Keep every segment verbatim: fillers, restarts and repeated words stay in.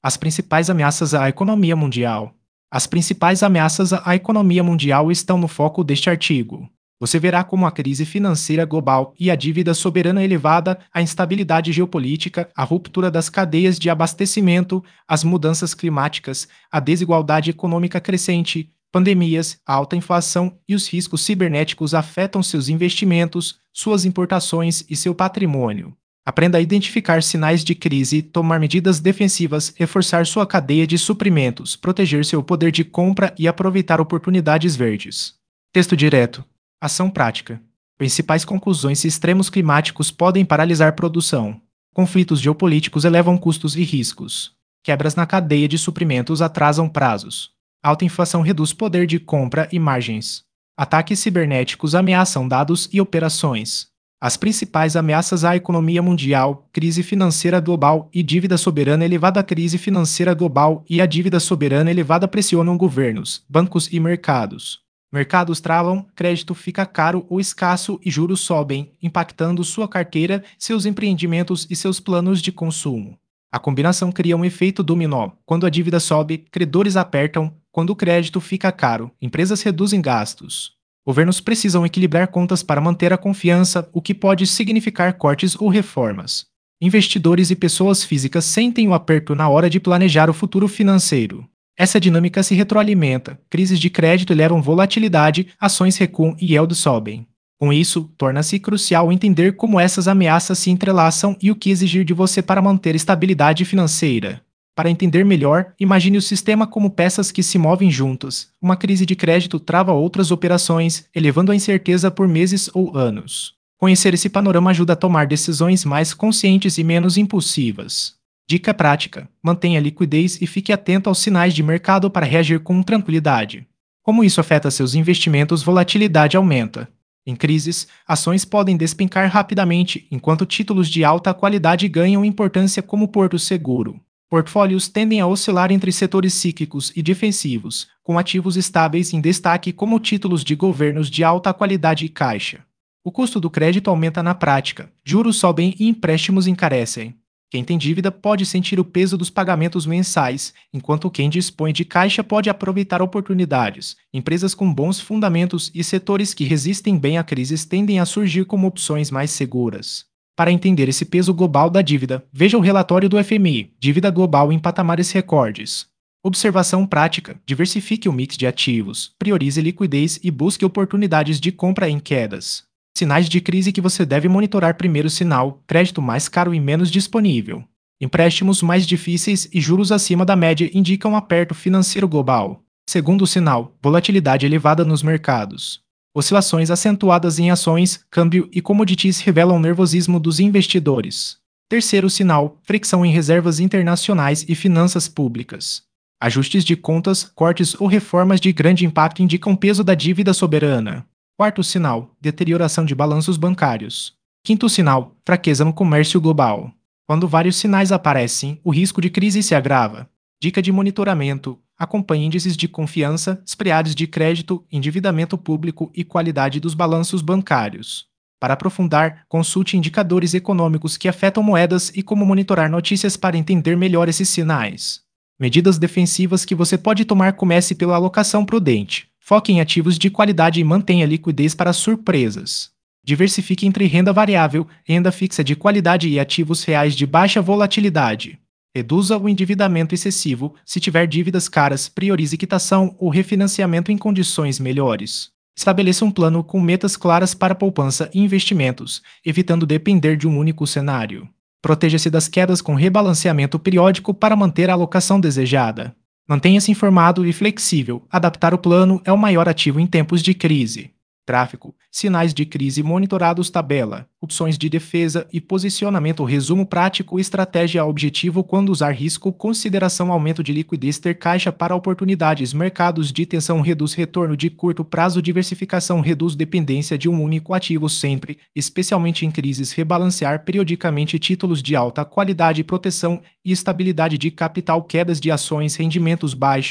As principais ameaças à economia mundial. As principais ameaças à economia mundial estão no foco deste artigo. Você verá como a crise financeira global e a dívida soberana elevada, a instabilidade geopolítica, a ruptura das cadeias de abastecimento, as mudanças climáticas, a desigualdade econômica crescente, pandemias, a alta inflação e os riscos cibernéticos afetam seus investimentos, suas importações e seu patrimônio. Aprenda a identificar sinais de crise, tomar medidas defensivas, reforçar sua cadeia de suprimentos, proteger seu poder de compra e aproveitar oportunidades verdes. Texto direto. Ação prática. Principais conclusões: extremos climáticos podem paralisar produção. Conflitos geopolíticos elevam custos e riscos. Quebras na cadeia de suprimentos atrasam prazos. Alta inflação reduz poder de compra e margens. Ataques cibernéticos ameaçam dados e operações. As principais ameaças à economia mundial: crise financeira global e dívida soberana elevada. A crise financeira global e a dívida soberana elevada pressionam governos, bancos e mercados. Mercados travam, crédito fica caro ou escasso e juros sobem, impactando sua carteira, seus empreendimentos e seus planos de consumo. A combinação cria um efeito dominó. Quando a dívida sobe, credores apertam; quando o crédito fica caro, empresas reduzem gastos. Governos precisam equilibrar contas para manter a confiança, o que pode significar cortes ou reformas. Investidores e pessoas físicas sentem o aperto na hora de planejar o futuro financeiro. Essa dinâmica se retroalimenta. Crises de crédito levam volatilidade, ações recuam e yields sobem. Com isso, torna-se crucial entender como essas ameaças se entrelaçam e o que exigir de você para manter estabilidade financeira. Para entender melhor, imagine o sistema como peças que se movem juntas. Uma crise de crédito trava outras operações, elevando a incerteza por meses ou anos. Conhecer esse panorama ajuda a tomar decisões mais conscientes e menos impulsivas. Dica prática: mantenha liquidez e fique atento aos sinais de mercado para reagir com tranquilidade. Como isso afeta seus investimentos? Volatilidade aumenta. Em crises, ações podem despencar rapidamente, enquanto títulos de alta qualidade ganham importância como porto seguro. Portfólios tendem a oscilar entre setores cíclicos e defensivos, com ativos estáveis em destaque como títulos de governos de alta qualidade e caixa. O custo do crédito aumenta na prática, juros sobem e empréstimos encarecem. Quem tem dívida pode sentir o peso dos pagamentos mensais, enquanto quem dispõe de caixa pode aproveitar oportunidades. Empresas com bons fundamentos e setores que resistem bem a crises tendem a surgir como opções mais seguras. Para entender esse peso global da dívida, veja o relatório do F M I, Dívida Global em Patamares Recordes. Observação prática: diversifique o mix de ativos, priorize liquidez e busque oportunidades de compra em quedas. Sinais de crise que você deve monitorar: primeiro sinal, crédito mais caro e menos disponível. Empréstimos mais difíceis e juros acima da média indicam aperto financeiro global. Segundo sinal, volatilidade elevada nos mercados. Oscilações acentuadas em ações, câmbio e commodities revelam nervosismo dos investidores. Terceiro sinal, fricção em reservas internacionais e finanças públicas. Ajustes de contas, cortes ou reformas de grande impacto indicam peso da dívida soberana. Quarto sinal, deterioração de balanços bancários. Quinto sinal, fraqueza no comércio global. Quando vários sinais aparecem, o risco de crise se agrava. Dica de monitoramento: acompanhe índices de confiança, spreads de crédito, endividamento público e qualidade dos balanços bancários. Para aprofundar, consulte indicadores econômicos que afetam moedas e como monitorar notícias para entender melhor esses sinais. Medidas defensivas que você pode tomar: comece pela alocação prudente. Foque em ativos de qualidade e mantenha liquidez para surpresas. Diversifique entre renda variável, renda fixa de qualidade e ativos reais de baixa volatilidade. Reduza o endividamento excessivo. Se tiver dívidas caras, priorize quitação ou refinanciamento em condições melhores. Estabeleça um plano com metas claras para poupança e investimentos, evitando depender de um único cenário. Proteja-se das quedas com rebalanceamento periódico para manter a alocação desejada. Mantenha-se informado e flexível. Adaptar o plano é o maior ativo em tempos de crise. Tráfego, sinais de crise monitorados, tabela, opções de defesa e posicionamento, resumo prático, estratégia, objetivo quando usar risco, consideração, aumento de liquidez, ter caixa para oportunidades, mercados de tensão, reduz retorno de curto prazo, diversificação, reduz dependência de um único ativo sempre, especialmente em crises, rebalancear periodicamente títulos de alta qualidade, proteção e estabilidade de capital, quedas de ações, rendimentos baixos,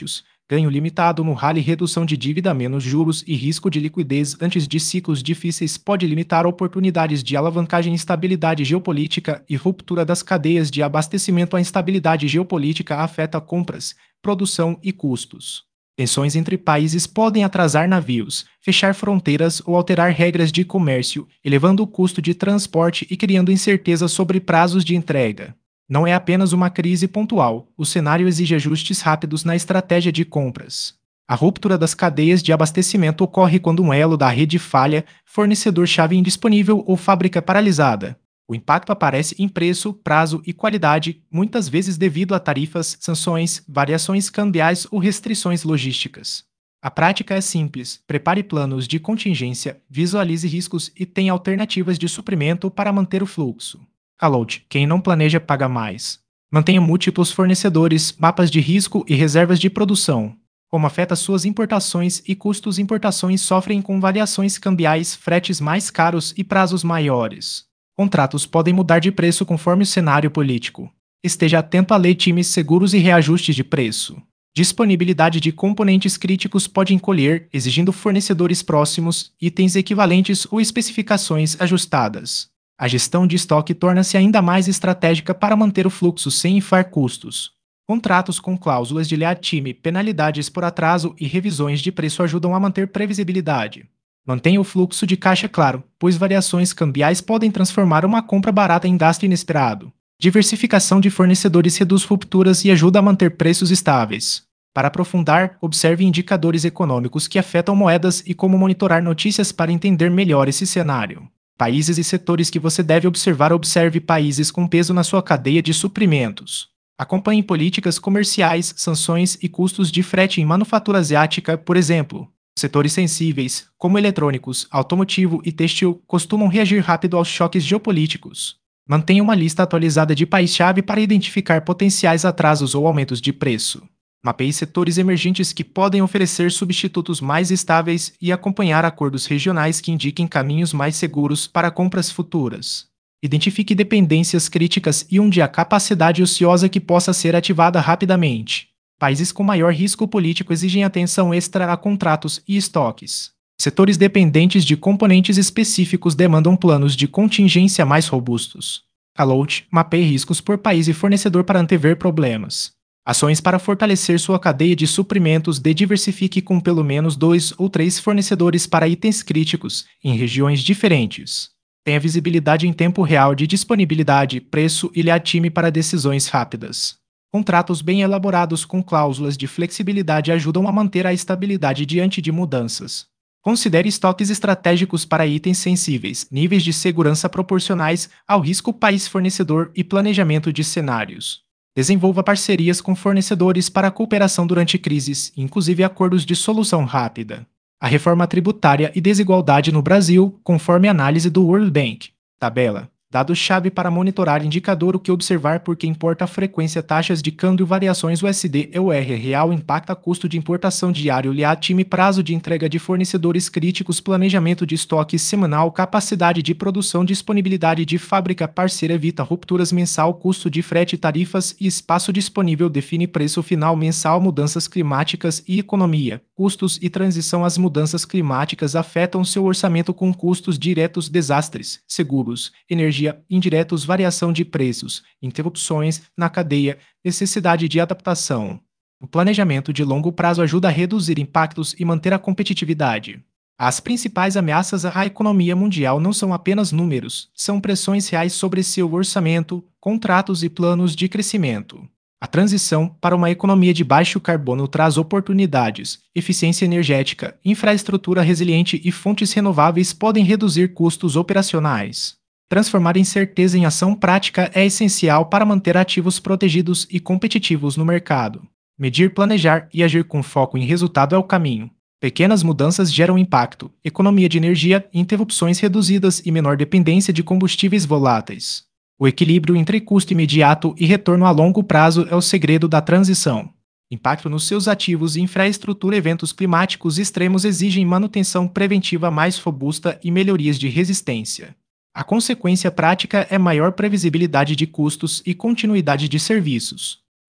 ganho limitado no rally, redução de dívida menos juros e risco de liquidez antes de ciclos difíceis pode limitar oportunidades de alavancagem, instabilidade geopolítica e ruptura das cadeias de abastecimento. A instabilidade geopolítica afeta compras, produção e custos. Tensões entre países podem atrasar navios, fechar fronteiras ou alterar regras de comércio, elevando o custo de transporte e criando incerteza sobre prazos de entrega. Não é apenas uma crise pontual, o cenário exige ajustes rápidos na estratégia de compras. A ruptura das cadeias de abastecimento ocorre quando um elo da rede falha, fornecedor-chave indisponível ou fábrica paralisada. O impacto aparece em preço, prazo e qualidade, muitas vezes devido a tarifas, sanções, variações cambiais ou restrições logísticas. A prática é simples: prepare planos de contingência, visualize riscos e tenha alternativas de suprimento para manter o fluxo. Alote: quem não planeja paga mais. Mantenha múltiplos fornecedores, mapas de risco e reservas de produção. Como afeta suas importações e custos? Importações sofrem com variações cambiais, fretes mais caros e prazos maiores. Contratos podem mudar de preço conforme o cenário político. Esteja atento à lei, times seguros e reajustes de preço. Disponibilidade de componentes críticos pode encolher, exigindo fornecedores próximos, itens equivalentes ou especificações ajustadas. A gestão de estoque torna-se ainda mais estratégica para manter o fluxo sem inflar custos. Contratos com cláusulas de lead-time, penalidades por atraso e revisões de preço ajudam a manter previsibilidade. Mantenha o fluxo de caixa claro, pois variações cambiais podem transformar uma compra barata em gasto inesperado. Diversificação de fornecedores reduz rupturas e ajuda a manter preços estáveis. Para aprofundar, observe indicadores econômicos que afetam moedas e como monitorar notícias para entender melhor esse cenário. Países e setores que você deve observar. Observe países com peso na sua cadeia de suprimentos. Acompanhe políticas comerciais, sanções e custos de frete em manufatura asiática, por exemplo. Setores sensíveis, como eletrônicos, automotivo e têxtil, costumam reagir rápido aos choques geopolíticos. Mantenha uma lista atualizada de países-chave para identificar potenciais atrasos ou aumentos de preço. Mapeie setores emergentes que podem oferecer substitutos mais estáveis e acompanhar acordos regionais que indiquem caminhos mais seguros para compras futuras. Identifique dependências críticas e onde há capacidade ociosa que possa ser ativada rapidamente. Países com maior risco político exigem atenção extra a contratos e estoques. Setores dependentes de componentes específicos demandam planos de contingência mais robustos. Alote: mapeie riscos por país e fornecedor para antever problemas. Ações para fortalecer sua cadeia de suprimentos. Diversifique com pelo menos dois ou três fornecedores para itens críticos, em regiões diferentes. Tenha visibilidade em tempo real de disponibilidade, preço e lead-time para decisões rápidas. Contratos bem elaborados com cláusulas de flexibilidade ajudam a manter a estabilidade diante de mudanças. Considere estoques estratégicos para itens sensíveis, níveis de segurança proporcionais ao risco país-fornecedor e planejamento de cenários. Desenvolva parcerias com fornecedores para cooperação durante crises, inclusive acordos de solução rápida. A reforma tributária e desigualdade no Brasil, conforme análise do World Bank. Tabela: dados-chave para monitorar. Indicador: o que observar porque importa a frequência, taxas de câmbio, variações U S D e U R real impacta custo de importação diário, lead-time, prazo de entrega de fornecedores críticos, planejamento de estoque semanal, capacidade de produção, disponibilidade de fábrica parceira, evita rupturas mensal, custo de frete, tarifas e espaço disponível, define preço final mensal, mudanças climáticas e economia, custos e transição. As mudanças climáticas afetam seu orçamento com custos diretos, desastres, seguros, energia indiretos, variação de preços, interrupções na cadeia, necessidade de adaptação. O planejamento de longo prazo ajuda a reduzir impactos e manter a competitividade. As principais ameaças à economia mundial não são apenas números, são pressões reais sobre seu orçamento, contratos e planos de crescimento. A transição para uma economia de baixo carbono traz oportunidades. Eficiência energética, infraestrutura resiliente e fontes renováveis podem reduzir custos operacionais. Transformar incerteza em ação prática é essencial para manter ativos protegidos e competitivos no mercado. Medir, planejar e agir com foco em resultado é o caminho. Pequenas mudanças geram impacto, economia de energia, interrupções reduzidas e menor dependência de combustíveis voláteis. O equilíbrio entre custo imediato e retorno a longo prazo é o segredo da transição. Impacto nos seus ativos e infraestrutura. Eventos climáticos extremos exigem manutenção preventiva mais robusta e melhorias de resistência. A consequência prática é maior previsibilidade de custos e continuidade de serviços.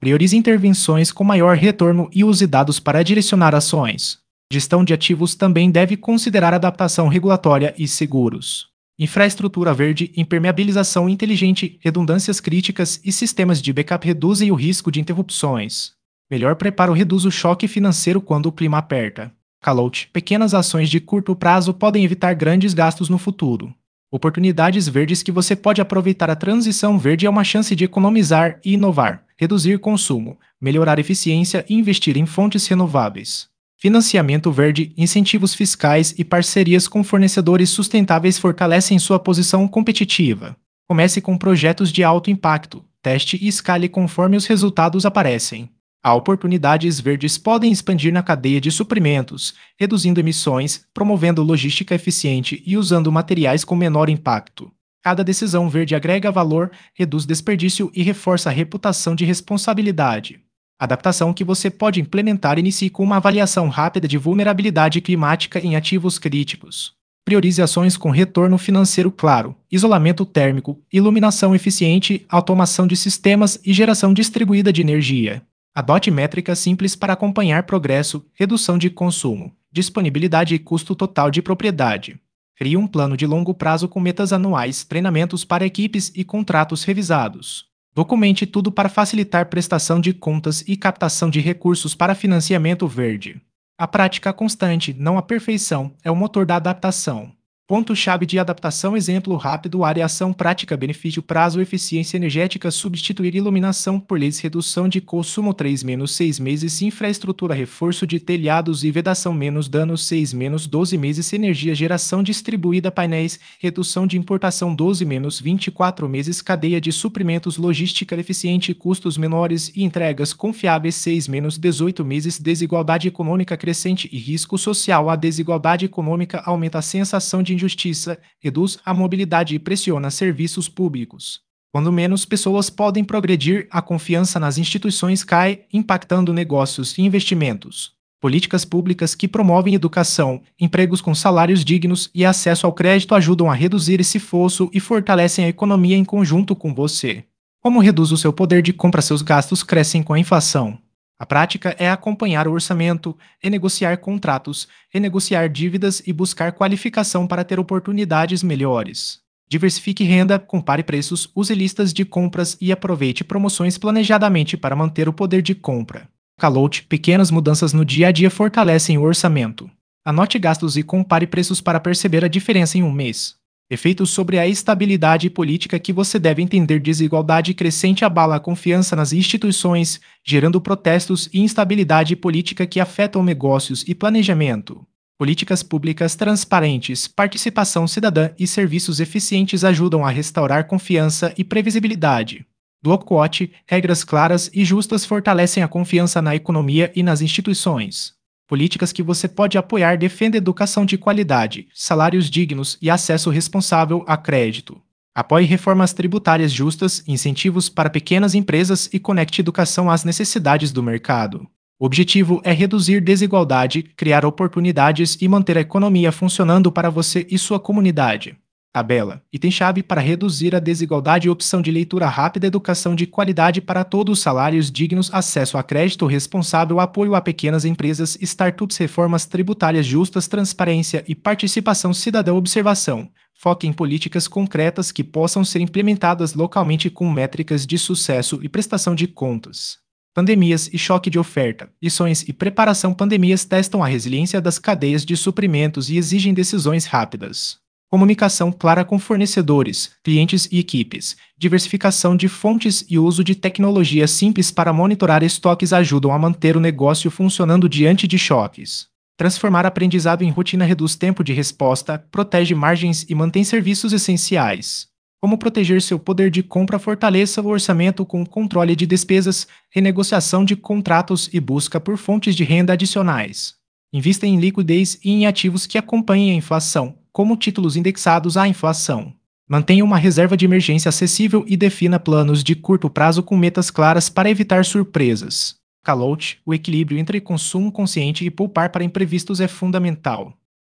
Priorize intervenções com maior retorno e use dados para direcionar ações. Gestão de ativos também deve considerar adaptação regulatória e seguros. Infraestrutura verde, impermeabilização inteligente, redundâncias críticas e sistemas de backup reduzem o risco de interrupções. Melhor preparo reduz o choque financeiro quando o clima aperta. Calote, pequenas ações de curto prazo podem evitar grandes gastos no futuro. Oportunidades verdes que você pode aproveitar. A transição verde é uma chance de economizar e inovar, reduzir consumo, melhorar eficiência e investir em fontes renováveis. Financiamento verde, incentivos fiscais e parcerias com fornecedores sustentáveis fortalecem sua posição competitiva. Comece com projetos de alto impacto, teste e escale conforme os resultados aparecem. Há oportunidades verdes podem expandir na cadeia de suprimentos, reduzindo emissões, promovendo logística eficiente e usando materiais com menor impacto. Cada decisão verde agrega valor, reduz desperdício e reforça a reputação de responsabilidade. Adaptação que você pode implementar. Inicie com uma avaliação rápida de vulnerabilidade climática em ativos críticos. Priorize ações com retorno financeiro claro, isolamento térmico, iluminação eficiente, automação de sistemas e geração distribuída de energia. Adote métricas simples para acompanhar progresso, redução de consumo, disponibilidade e custo total de propriedade. Crie um plano de longo prazo com metas anuais, treinamentos para equipes e contratos revisados. Documente tudo para facilitar prestação de contas e captação de recursos para financiamento verde. A prática constante, não a perfeição, é o motor da adaptação. Ponto-chave de adaptação. Exemplo rápido. Área ação prática. Benefício prazo. Eficiência energética. Substituir iluminação por L E Ds. Redução de consumo três menos seis meses. Infraestrutura. Reforço de telhados e vedação menos danos seis menos doze meses. Energia. Geração distribuída. Painéis. Redução de importação doze menos vinte e quatro meses. Cadeia de suprimentos. Logística eficiente. Custos menores e entregas confiáveis seis menos dezoito meses. Desigualdade econômica crescente e risco social. A desigualdade econômica aumenta a sensação de injustiça, reduz a mobilidade e pressiona serviços públicos. Quando menos pessoas podem progredir, a confiança nas instituições cai, impactando negócios e investimentos. Políticas públicas que promovem educação, empregos com salários dignos e acesso ao crédito ajudam a reduzir esse fosso e fortalecem a economia em conjunto com você. Como reduz o seu poder de compra? Seus gastos crescem com a inflação. A prática é acompanhar o orçamento, renegociar contratos, renegociar dívidas e buscar qualificação para ter oportunidades melhores. Diversifique renda, compare preços, use listas de compras e aproveite promoções planejadamente para manter o poder de compra. Calote, pequenas mudanças no dia a dia fortalecem o orçamento. Anote gastos e compare preços para perceber a diferença em um mês. Efeitos sobre a estabilidade política que você deve entender. Desigualdade crescente abala a confiança nas instituições, gerando protestos e instabilidade política que afetam negócios e planejamento. Políticas públicas transparentes, participação cidadã e serviços eficientes ajudam a restaurar confiança e previsibilidade. Duocote, regras claras e justas fortalecem a confiança na economia e nas instituições. Políticas que você pode apoiar defendem educação de qualidade, salários dignos e acesso responsável a crédito. Apoie reformas tributárias justas, incentivos para pequenas empresas e conecte educação às necessidades do mercado. O objetivo é reduzir desigualdade, criar oportunidades e manter a economia funcionando para você e sua comunidade. Tabela. Item-chave para reduzir a desigualdade. Opção de leitura rápida. Educação de qualidade para todos. Salários dignos. Acesso a crédito responsável. Apoio a pequenas empresas. Startups. Reformas tributárias justas. Transparência e participação cidadã. Observação. Foque em políticas concretas que possam ser implementadas localmente com métricas de sucesso e prestação de contas. Pandemias e choque de oferta. Lições e preparação. Pandemias testam a resiliência das cadeias de suprimentos e exigem decisões rápidas. Comunicação clara com fornecedores, clientes e equipes. Diversificação de fontes e uso de tecnologia simples para monitorar estoques ajudam a manter o negócio funcionando diante de choques. Transformar aprendizado em rotina reduz tempo de resposta, protege margens e mantém serviços essenciais. Como proteger seu poder de compra? Fortaleça o orçamento com controle de despesas, renegociação de contratos e busca por fontes de renda adicionais. Invista em liquidez e em ativos que acompanhem a inflação, como títulos indexados à inflação. Mantenha uma reserva de emergência acessível e defina planos de curto prazo com metas claras para evitar surpresas. Calote, o equilíbrio entre consumo consciente e poupar para imprevistos é fundamental.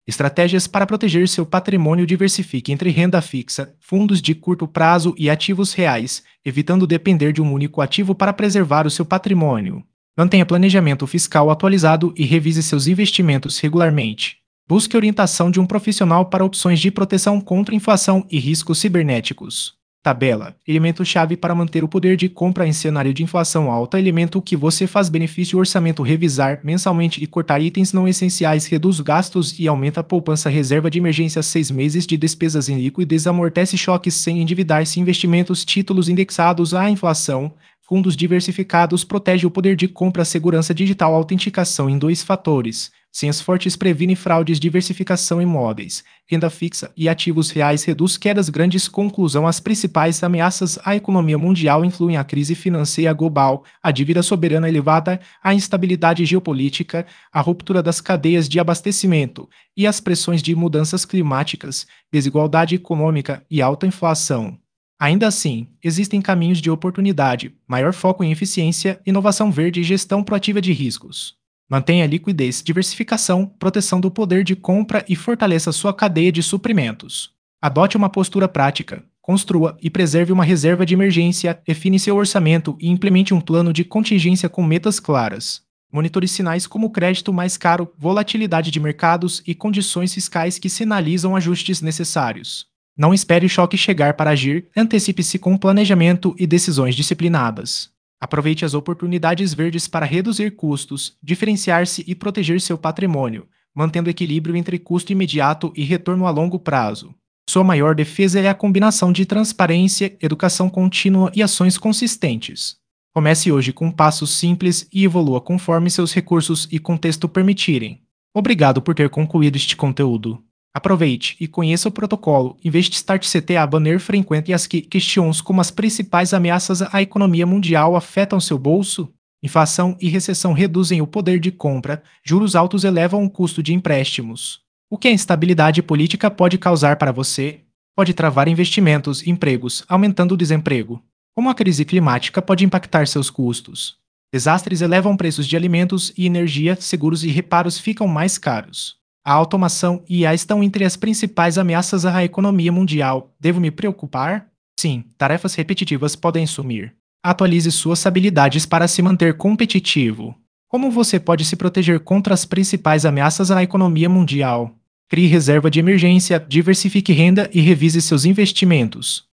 Estratégias para proteger seu patrimônio: diversifique entre renda fixa, fundos de curto prazo e ativos reais, evitando depender de um único ativo para preservar o seu patrimônio. Mantenha planejamento fiscal atualizado e revise seus investimentos regularmente. Busque orientação de um profissional para opções de proteção contra inflação e riscos cibernéticos. Tabela: elemento-chave para manter o poder de compra em cenário de inflação alta. Elemento que você faz: benefício orçamento. Revisar mensalmente e cortar itens não essenciais reduz gastos e aumenta a poupança. Reserva de emergência: seis meses de despesas em liquidez. Amortece choques sem endividar-se. Investimentos: títulos indexados à inflação. Fundos diversificados: protege o poder de compra. Segurança digital: autenticação em dois fatores. Senhas fortes previne fraudes. Diversificação: imóveis, renda fixa e ativos reais reduz quedas grandes. Conclusão: as principais ameaças à economia mundial incluem a crise financeira global, a dívida soberana elevada, a instabilidade geopolítica, a ruptura das cadeias de abastecimento e as pressões de mudanças climáticas, desigualdade econômica e alta inflação. Ainda assim, existem caminhos de oportunidade: maior foco em eficiência, inovação verde e gestão proativa de riscos. Mantenha liquidez, diversificação, proteção do poder de compra e fortaleça sua cadeia de suprimentos. Adote uma postura prática, construa e preserve uma reserva de emergência, define seu orçamento e implemente um plano de contingência com metas claras. Monitore sinais como crédito mais caro, volatilidade de mercados e condições fiscais que sinalizam ajustes necessários. Não espere o choque chegar para agir, antecipe-se com planejamento e decisões disciplinadas. Aproveite as oportunidades verdes para reduzir custos, diferenciar-se e proteger seu patrimônio, mantendo equilíbrio entre custo imediato e retorno a longo prazo. Sua maior defesa é a combinação de transparência, educação contínua e ações consistentes. Comece hoje com passos simples e evolua conforme seus recursos e contexto permitirem. Obrigado por ter concluído este conteúdo. Aproveite e conheça o protocolo InvestStart C T A Banner frequente as que questões como as principais ameaças à economia mundial afetam seu bolso. Inflação e recessão reduzem o poder de compra, juros altos elevam o custo de empréstimos. O que a instabilidade política pode causar para você? Pode travar investimentos e empregos, aumentando o desemprego. Como a crise climática pode impactar seus custos? Desastres elevam preços de alimentos e energia, seguros e reparos ficam mais caros. A automação e I A estão entre as principais ameaças à economia mundial. Devo me preocupar? Sim, tarefas repetitivas podem sumir. Atualize suas habilidades para se manter competitivo. Como você pode se proteger contra as principais ameaças à economia mundial? Crie reserva de emergência, diversifique renda e revise seus investimentos.